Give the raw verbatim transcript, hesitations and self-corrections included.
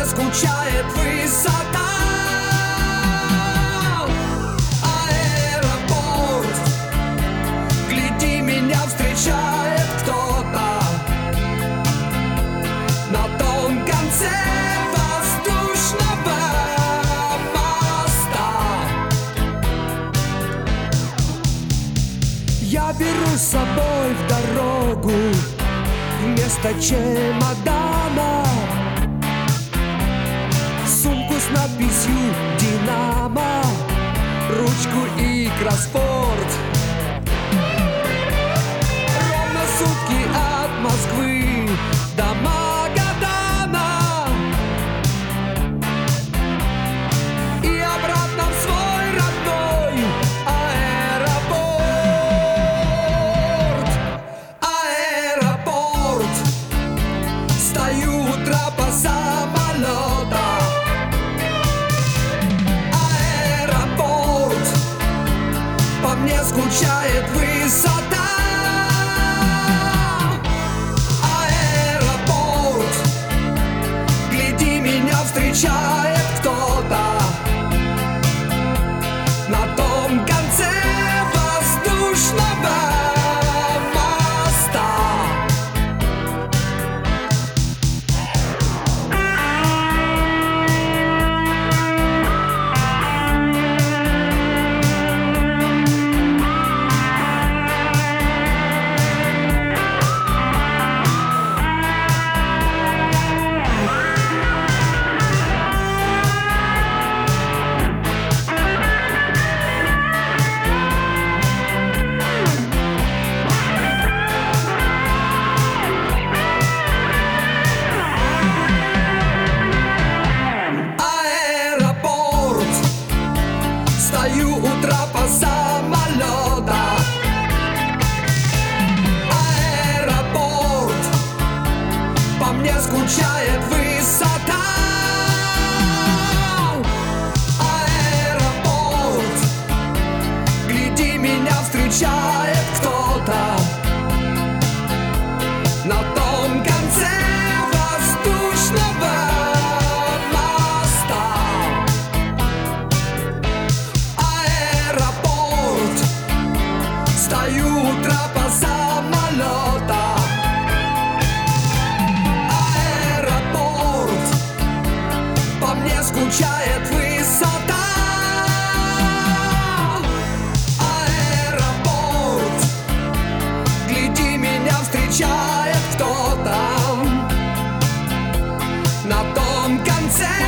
скучает высота. Аэропорт, гляди, меня встречает кто-то на том конце воздушного моста. Я беру с собой в дорогу вместо чемодана сумку с надписью «Динамо», ручку и кроссворд. Ровно сутки от Москвы до Магадана и обратно в свой родной аэропорт. Аэропорт, стою у трапа самолета. Аэропорт, по мне скучает высота. Аэропорт, гляди, меня встречает кто-то на том конце воздушного моста. Стою у трапа самолета. Аэропорт, по мне скучает высота. Аэропорт, гляди, меня встречает кто-то на том конце воздушного моста. Стою у трапа самолета. Аэропорт, по мне скучает высота. Аэропорт, гляди, меня встречает кто-то на том конце